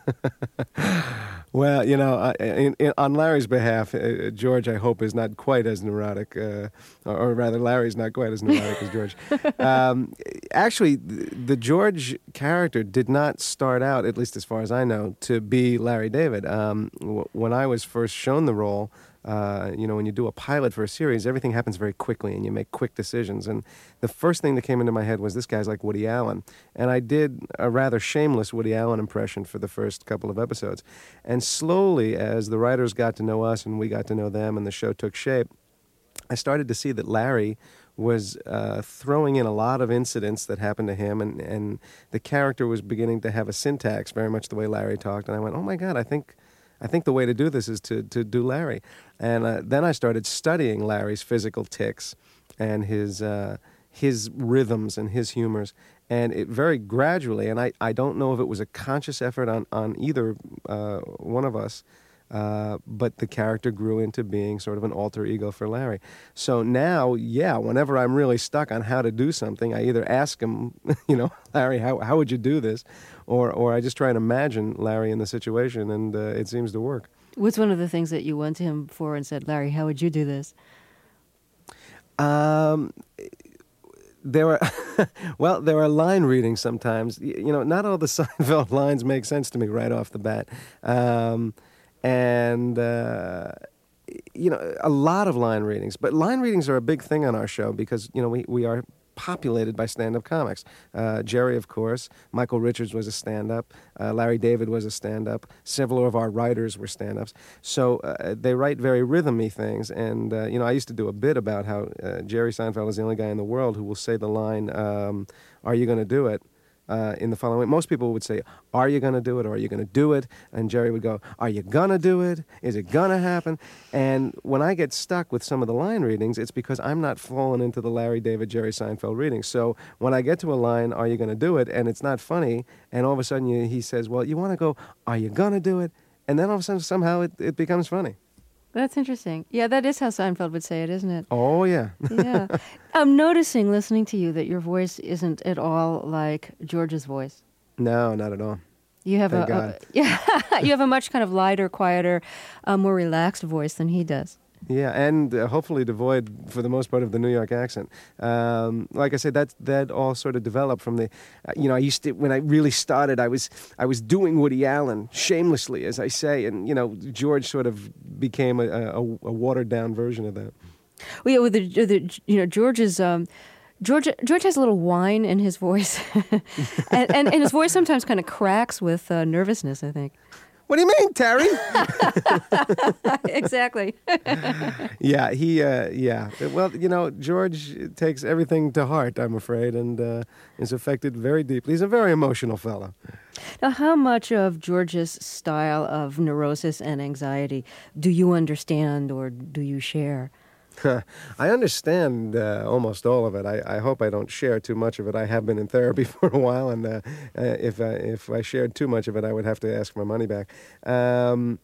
Well, you know, in, in, on Larry's behalf, uh, George, I hope, is not quite as neurotic, uh, or, or rather, Larry's not quite as neurotic as George. Um, actually, the, the George character did not start out, at least as far as I know, to be Larry David. Um, w- when I was first shown the role, Uh, you know, when you do a pilot for a series, everything happens very quickly and you make quick decisions. And the first thing that came into my head was this guy's like Woody Allen. And I did a rather shameless Woody Allen impression for the first couple of episodes. And slowly, as the writers got to know us and we got to know them and the show took shape, I started to see that Larry was uh, throwing in a lot of incidents that happened to him, and, and the character was beginning to have a syntax very much the way Larry talked. And I went, oh my God, I think... I think the way to do this is to, to do Larry. And uh, then I started studying Larry's physical tics and his uh, his rhythms and his humors. and it very gradually, and I, I don't know if it was a conscious effort on, on either uh, one of us, uh, but the character grew into being sort of an alter ego for Larry. So now, yeah, whenever I'm really stuck on how to do something, I either ask him, you know, Larry, how, how would you do this? Or, or I just try and imagine Larry in the situation, and uh, it seems to work. What's one of the things that you went to him for and said, Larry, how would you do this? Um, there are, well, there are line readings sometimes. You, you know, not all the Seinfeld lines make sense to me right off the bat. Um, and, uh, you know, a lot of line readings. But line readings are a big thing on our show because, you know, we, we are populated by stand-up comics. Uh, Jerry, of course. Michael Richards was a stand-up. Uh, Larry David was a stand-up. Several of our writers were stand-ups. So uh, they write very rhythmy things. And, uh, you know, I used to do a bit about how uh, Jerry Seinfeld is the only guy in the world who will say the line, um, are you going to do it? Uh, in the following way. Most people would say, are you going to do it or are you going to do it? And Jerry would go, are you going to do it? Is it going to happen? And when I get stuck with some of the line readings, it's because I'm not falling into the Larry David, Jerry Seinfeld readings. So when I get to a line, are you going to do it? And it's not funny, and all of a sudden you, he says, well, you want to go, are you going to do it? And then all of a sudden somehow it, it becomes funny. That's interesting. Yeah, that is how Seinfeld would say it, isn't it? Oh, yeah. Yeah. I'm noticing, listening to you, that your voice isn't at all like George's voice. No, not at all. You have Thank a, God. a yeah, you have a much kind of lighter, quieter, uh, more relaxed voice than he does. Yeah, and uh, hopefully devoid, for the most part, of the New York accent. Um, like I said, that that all sort of developed from the, uh, you know, I used to, when I really started, I was I was doing Woody Allen shamelessly, as I say, and, you know, George sort of became a, a, a watered-down version of that. Well, yeah, with the, the you know, George's, um, George George has a little whine in his voice, and, and, and his voice sometimes kind of cracks with uh, nervousness, I think. What do you mean, Terry? Exactly. Yeah, he, uh, yeah. Well, you know, George takes everything to heart, I'm afraid, and uh, is affected very deeply. He's a very emotional fellow. Now, how much of George's style of neurosis and anxiety do you understand or do you share? I understand uh, almost all of it. I, I hope I don't share too much of it. I have been in therapy for a while, and uh, uh, if, I, if I shared too much of it, I would have to ask my money back. Um,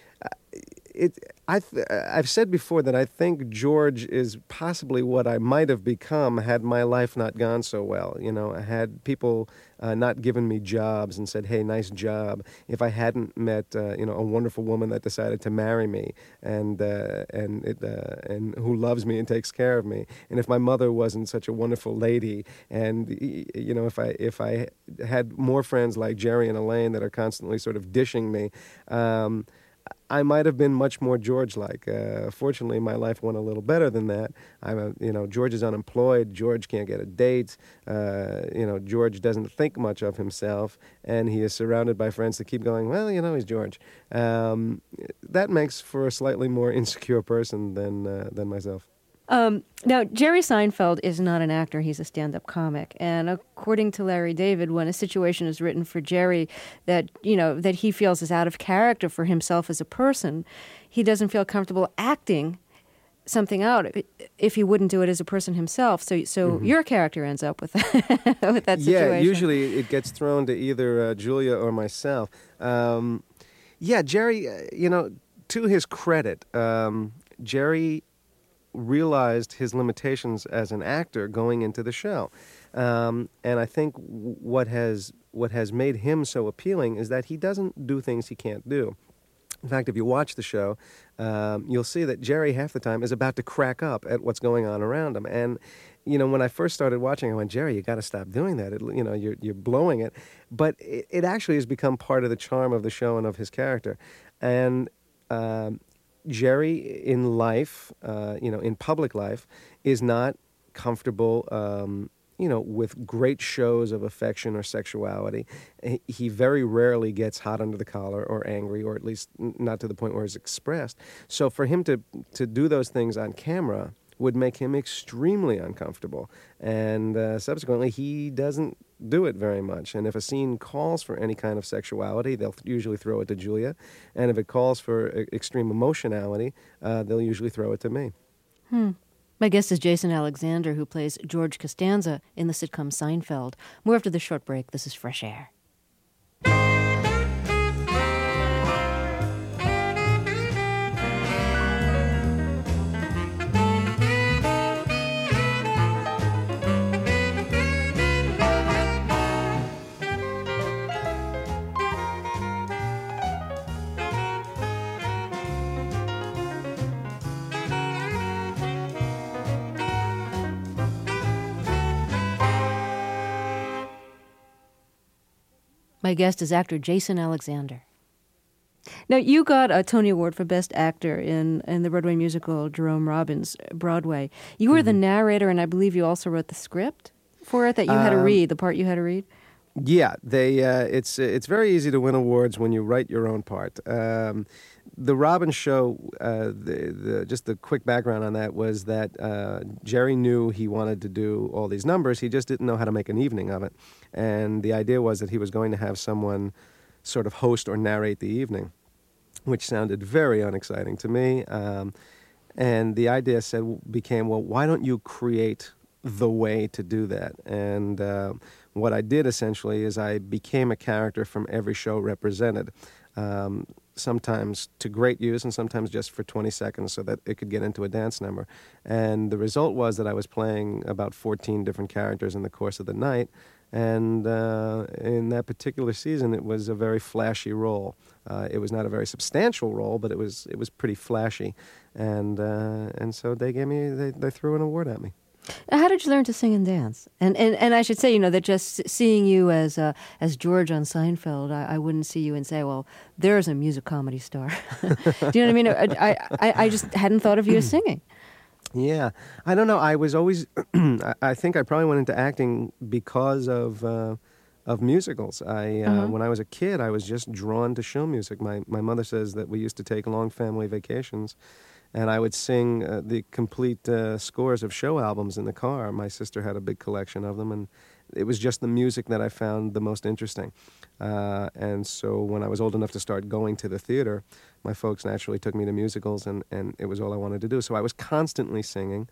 it, I th- I've said before that I think George is possibly what I might have become had my life not gone so well. You know, had people uh, not given me jobs and said, hey, nice job. If I hadn't met, uh, you know, a wonderful woman that decided to marry me and uh, and it, uh, and who loves me and takes care of me, and if my mother wasn't such a wonderful lady, and, you know, if I if I had more friends like Jerry and Elaine that are constantly sort of dishing me, um, I might have been much more George-like. Uh, fortunately, my life went a little better than that. I'm a, you know, George is unemployed. George can't get a date. Uh, you know, George doesn't think much of himself, and he is surrounded by friends that keep going, well, you know, he's George. Um, that makes for a slightly more insecure person than uh, than myself. Um, now, Jerry Seinfeld is not an actor. He's a stand-up comic. And according to Larry David, when a situation is written for Jerry that, you know, that he feels is out of character for himself as a person, he doesn't feel comfortable acting something out if he wouldn't do it as a person himself. So so mm-hmm. your character ends up with, with that situation. Yeah, usually it gets thrown to either uh, Julia or myself. Um, yeah, Jerry, uh, you know, to his credit, um, Jerry realized his limitations as an actor going into the show. Um, and I think w- what has what has made him so appealing is that he doesn't do things he can't do. In fact, if you watch the show, um, you'll see that Jerry half the time is about to crack up at what's going on around him. And, you know, when I first started watching, I went, Jerry, you got to stop doing that. It, you know, you're you're blowing it. But it, it actually has become part of the charm of the show and of his character. And um, Jerry in life, uh, you know, in public life, is not comfortable, um, you know, with great shows of affection or sexuality. He very rarely gets hot under the collar or angry, or at least not to the point where it's expressed. So for him to, to do those things on camera would make him extremely uncomfortable. And uh, subsequently, he doesn't do it very much. And if a scene calls for any kind of sexuality, they'll usually throw it to Julia. And if it calls for extreme emotionality, uh, they'll usually throw it to me. Hmm. My guest is Jason Alexander, who plays George Costanza in the sitcom Seinfeld. More after the short break. This is Fresh Air. My guest is actor Jason Alexander. Now, you got a Tony Award for Best Actor in, in the Broadway musical Jerome Robbins, Broadway. You were mm-hmm. the narrator, and I believe you also wrote the script for it that you had to um, read, the part you had to read? Yeah, they. Uh, it's it's very easy to win awards when you write your own part. Um, the Robbins show, uh, the, the, just the quick background on that was that uh, Jerry knew he wanted to do all these numbers. He just didn't know how to make an evening of it. And the idea was that he was going to have someone sort of host or narrate the evening, which sounded very unexciting to me. Um, and the idea said became, well, why don't you create the way to do that? And uh, what I did essentially is I became a character from every show represented. Um, sometimes to great use and sometimes just for twenty seconds so that it could get into a dance number. And the result was that I was playing about fourteen different characters in the course of the night. And uh, in that particular season, it was a very flashy role. Uh, it was not a very substantial role, but it was it was pretty flashy. And uh, and so they gave me they, they threw an award at me. How did you learn to sing and dance? And and, and I should say, you know, that just seeing you as uh, as George on Seinfeld, I, I wouldn't see you and say, well, there's a music comedy star. Do you know what I mean? I, I, I just hadn't thought of you as singing. Yeah. I don't know. I was always, I think I probably went into acting because of uh, of musicals. I uh, uh-huh. When I was a kid, I was just drawn to show music. My, my mother says that we used to take long family vacations, and I would sing uh, the complete uh, scores of show albums in the car. My sister had a big collection of them, and it was just the music that I found the most interesting. Uh, and so when I was old enough to start going to the theater, my folks naturally took me to musicals, and, and it was all I wanted to do. So I was constantly singing,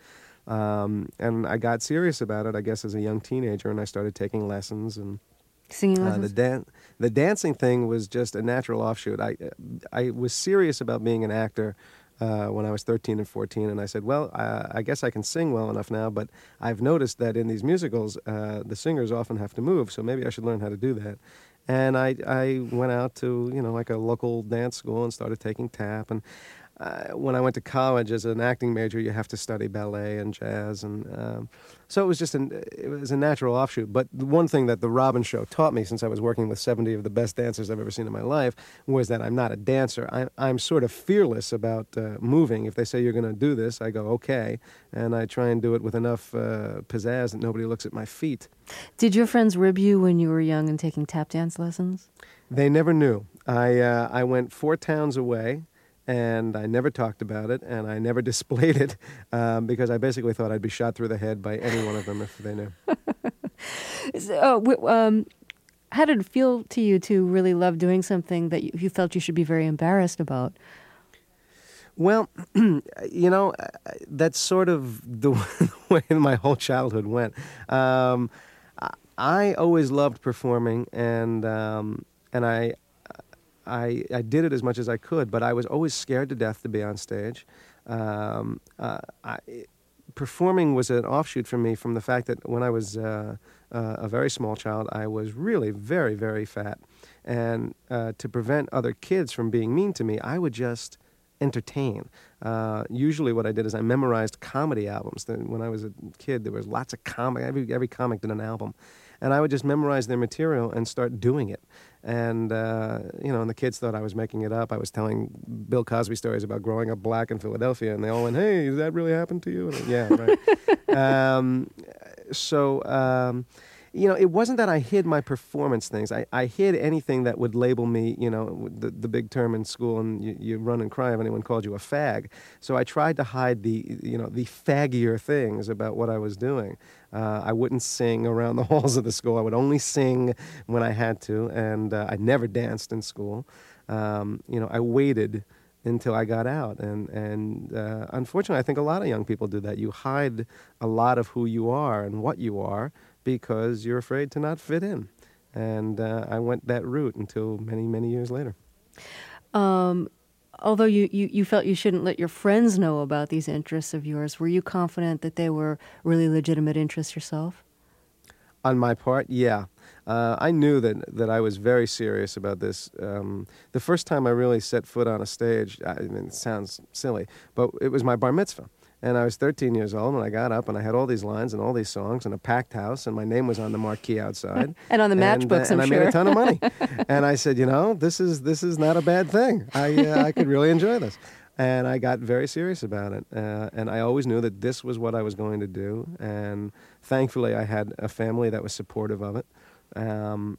um, and I got serious about it, I guess, as a young teenager, and I started taking lessons. And Singing lessons? Uh, the, dan- the dancing thing was just a natural offshoot. I, I was serious about being an actor Uh, when I was thirteen and fourteen, and I said, well, I, I guess I can sing well enough now, but I've noticed that in these musicals, uh, the singers often have to move, so maybe I should learn how to do that. And I, I went out to, you know, like a local dance school and started taking tap. And uh, when I went to college as an acting major, you have to study ballet and jazz, and um, so it was just an, it was a natural offshoot. But the one thing that the Robbins show taught me, since I was working with seventy of the best dancers I've ever seen in my life, was that I'm not a dancer. I, I'm sort of fearless about uh, moving. If they say you're going to do this, I go okay, and I try and do it with enough uh, pizzazz that nobody looks at my feet. Did your friends rib you when you were young and taking tap dance lessons? They never knew. I uh, I went four towns away, and I never talked about it, and I never displayed it, um, because I basically thought I'd be shot through the head by any one of them if they knew. so, uh, um, how did it feel to you to really love doing something that you, you felt you should be very embarrassed about? Well, you know, that's sort of the way my whole childhood went. Um, I always loved performing, and um, and I... I, I did it as much as I could, but I was always scared to death to be on stage. Um, uh, I, performing was an offshoot for me from the fact that when I was uh, uh, a very small child, I was really very, very fat. And uh, to prevent other kids from being mean to me, I would just entertain. Uh, usually what I did is I memorized comedy albums. When I was a kid, there was lots of comic, every, every comic did an album. And I would just memorize their material and start doing it. And, uh, you know, and the kids thought I was making it up. I was telling Bill Cosby stories about growing up black in Philadelphia, and they all went, hey, did that really happen to you? And I, yeah, right. um, so, um, you know, it wasn't that I hid my performance things. I, I hid anything that would label me, you know, the, the big term in school, and you, you run and cry if anyone called you a fag. So I tried to hide the, you know, the faggier things about what I was doing. Uh, I wouldn't sing around the halls of the school. I would only sing when I had to, and uh, I never danced in school. Um, you know, I waited until I got out. And, and uh, unfortunately, I think a lot of young people do that. You hide a lot of who you are and what you are because you're afraid to not fit in. And uh, I went that route until many, many years later. Um, although you, you, you felt you shouldn't let your friends know about these interests of yours, were you confident that they were really legitimate interests yourself? On my part, yeah. Uh, I knew that, that I was very serious about this. Um, the first time I really set foot on a stage, I mean, it sounds silly, but it was my bar mitzvah. And I was thirteen years old, and I got up, and I had all these lines and all these songs and a packed house, and my name was on the marquee outside. And on the matchbooks, and, uh, I'm and sure. I made a ton of money. And I said, you know, this is this is not a bad thing. I uh, I could really enjoy this. And I got very serious about it. Uh, and I always knew that this was what I was going to do. And thankfully, I had a family that was supportive of it. Um,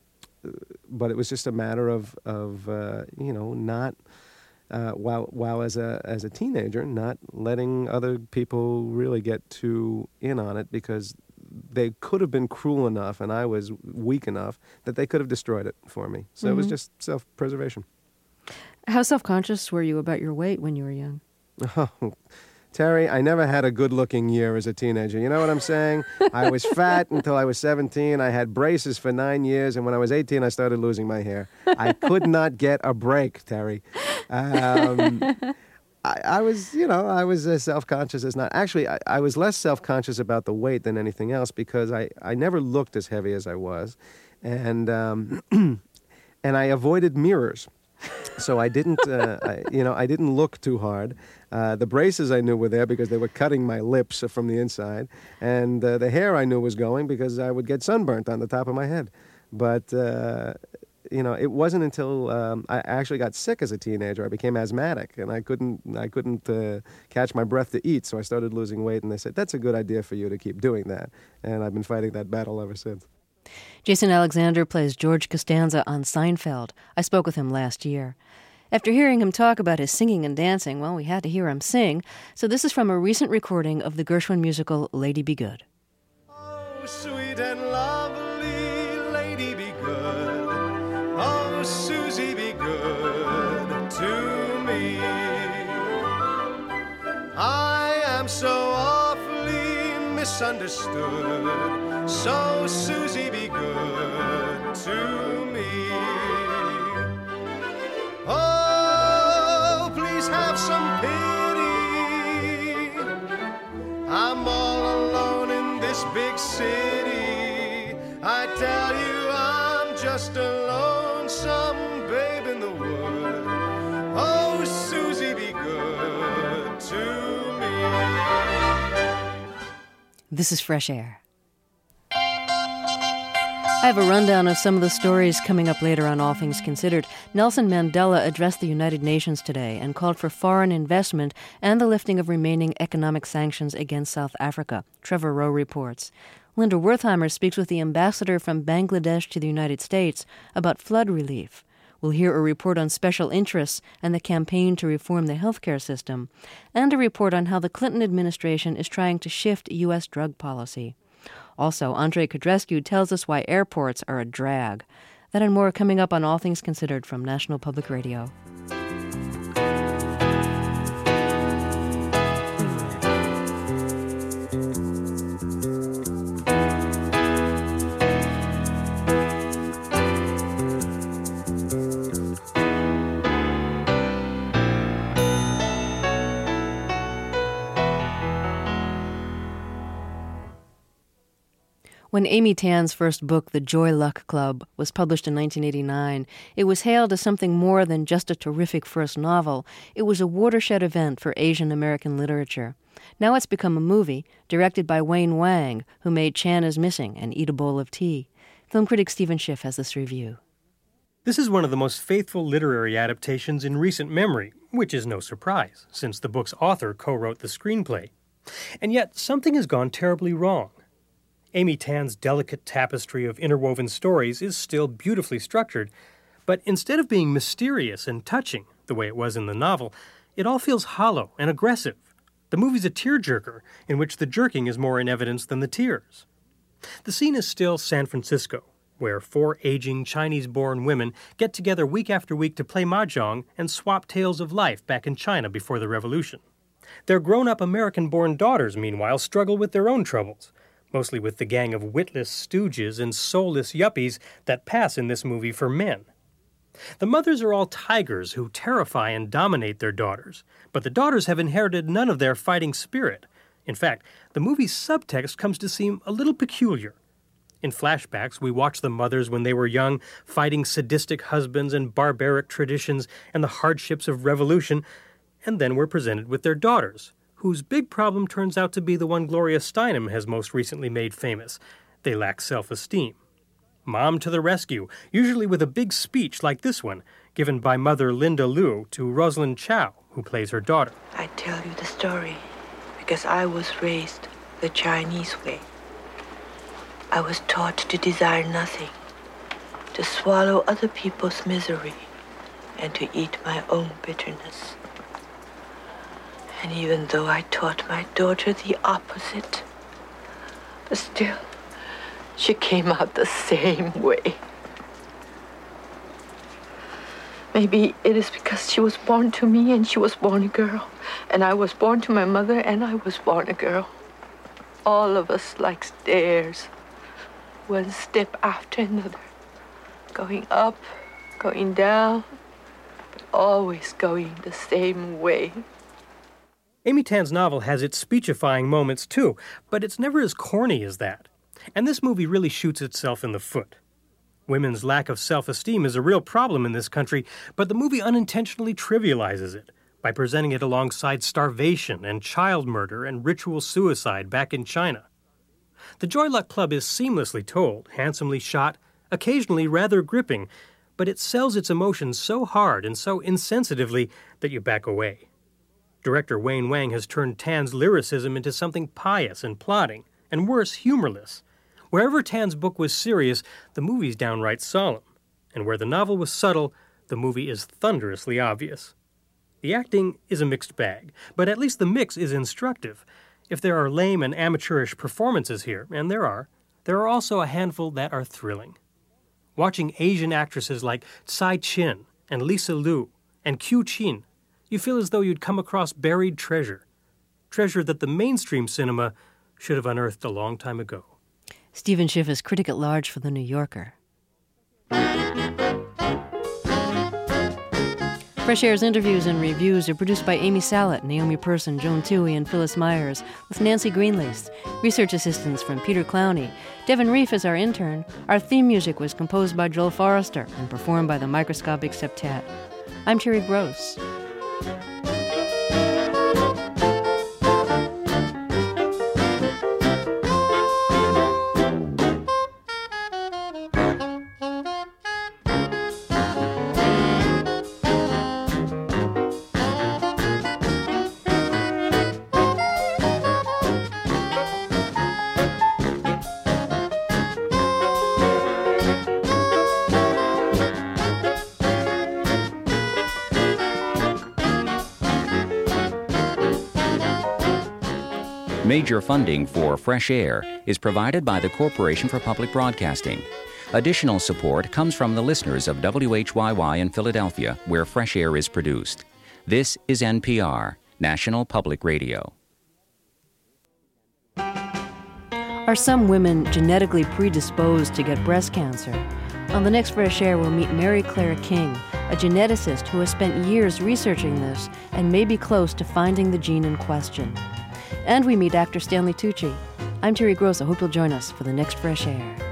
but it was just a matter of, of uh, you know, not... Uh, while while as a as a teenager, not letting other people really get too in on it, because they could have been cruel enough, and I was weak enough that they could have destroyed it for me. So mm-hmm. It was just self-preservation. How self-conscious were you about your weight when you were young? Oh, Terry, I never had a good-looking year as a teenager. You know what I'm saying? I was fat until I was seventeen. I had braces for nine years, and when I was eighteen, I started losing my hair. I could not get a break, Terry. Um, I, I was, you know, I was as self-conscious as not. Actually, I, I was less self-conscious about the weight than anything else because I, I never looked as heavy as I was, and um, and I avoided mirrors. So I didn't, uh, I, you know, I didn't look too hard. Uh, the braces I knew were there because they were cutting my lips from the inside, and uh, the hair I knew was going because I would get sunburnt on the top of my head. But uh, you know, it wasn't until um, I actually got sick as a teenager. I became asthmatic, and I couldn't, I couldn't uh, catch my breath to eat. So I started losing weight, and they said, "That's a good idea for you to keep doing that." And I've been fighting that battle ever since. Jason Alexander plays George Costanza on Seinfeld. I spoke with him last year. After hearing him talk about his singing and dancing, well, we had to hear him sing. So this is from a recent recording of the Gershwin musical Lady Be Good. Oh, sweet and lovely lady be good. Oh, Susie be good to me. I am so awfully misunderstood. So, Susie, be good to me. Oh, please have some pity. I'm all alone in this big city. I tell you, I'm just a lonesome babe in the wood. Oh, Susie, be good to me. This is Fresh Air. I have a rundown of some of the stories coming up later on All Things Considered. Nelson Mandela addressed the United Nations today and called for foreign investment and the lifting of remaining economic sanctions against South Africa. Trevor Rowe reports. Linda Wertheimer speaks with the ambassador from Bangladesh to the United States about flood relief. We'll hear a report on special interests and the campaign to reform the healthcare system, and a report on how the Clinton administration is trying to shift U S drug policy. Also, Andre Codrescu tells us why airports are a drag. That and more coming up on All Things Considered from National Public Radio. When Amy Tan's first book, The Joy Luck Club, was published in nineteen eighty-nine, it was hailed as something more than just a terrific first novel. It was a watershed event for Asian American literature. Now it's become a movie, directed by Wayne Wang, who made Chan is Missing and Eat a Bowl of Tea. Film critic Stephen Schiff has this review. This is one of the most faithful literary adaptations in recent memory, which is no surprise, since the book's author co-wrote the screenplay. And yet, something has gone terribly wrong. Amy Tan's delicate tapestry of interwoven stories is still beautifully structured, but instead of being mysterious and touching, the way it was in the novel, it all feels hollow and aggressive. The movie's a tearjerker, in which the jerking is more in evidence than the tears. The scene is still San Francisco, where four aging Chinese-born women get together week after week to play mahjong and swap tales of life back in China before the revolution. Their grown-up American-born daughters, meanwhile, struggle with their own troubles, mostly with the gang of witless stooges and soulless yuppies that pass in this movie for men. The mothers are all tigers who terrify and dominate their daughters, but the daughters have inherited none of their fighting spirit. In fact, the movie's subtext comes to seem a little peculiar. In flashbacks, we watch the mothers when they were young, fighting sadistic husbands and barbaric traditions and the hardships of revolution, and then we're presented with their daughters, whose big problem turns out to be the one Gloria Steinem has most recently made famous. They lack self-esteem. Mom to the rescue, usually with a big speech like this one, given by mother Linda Liu to Rosalind Chow, who plays her daughter. I tell you the story because I was raised the Chinese way. I was taught to desire nothing, to swallow other people's misery, and to eat my own bitterness. And even though I taught my daughter the opposite, but still, she came out the same way. Maybe it is because she was born to me and she was born a girl, and I was born to my mother and I was born a girl. All of us like stairs, one step after another, going up, going down, but always going the same way. Amy Tan's novel has its speechifying moments too, but it's never as corny as that. And this movie really shoots itself in the foot. Women's lack of self-esteem is a real problem in this country, but the movie unintentionally trivializes it by presenting it alongside starvation and child murder and ritual suicide back in China. The Joy Luck Club is seamlessly told, handsomely shot, occasionally rather gripping, but it sells its emotions so hard and so insensitively that you back away. Director Wayne Wang has turned Tan's lyricism into something pious and plodding, and worse, humorless. Wherever Tan's book was serious, the movie's downright solemn. And where the novel was subtle, the movie is thunderously obvious. The acting is a mixed bag, but at least the mix is instructive. If there are lame and amateurish performances here, and there are, there are also a handful that are thrilling. Watching Asian actresses like Tsai Chin and Lisa Liu and Qiu Qin, you feel as though you'd come across buried treasure. Treasure that the mainstream cinema should have unearthed a long time ago. Stephen Schiff is critic at large for The New Yorker. Fresh Air's interviews and reviews are produced by Amy Salet, Naomi Person, Joan Toohey, and Phyllis Myers, with Nancy Greenlease. Research assistance from Peter Clowney. Devin Reef is our intern. Our theme music was composed by Joel Forrester and performed by the Microscopic Septet. I'm Terry Gross. Major funding for Fresh Air is provided by the Corporation for Public Broadcasting. Additional support comes from the listeners of W H Y Y in Philadelphia, where Fresh Air is produced. This is N P R, National Public Radio. Are some women genetically predisposed to get breast cancer? On the next Fresh Air, we'll meet Mary Claire King, a geneticist who has spent years researching this and may be close to finding the gene in question. And we meet actor Stanley Tucci. I'm Terry Gross. I hope you'll join us for the next Fresh Air.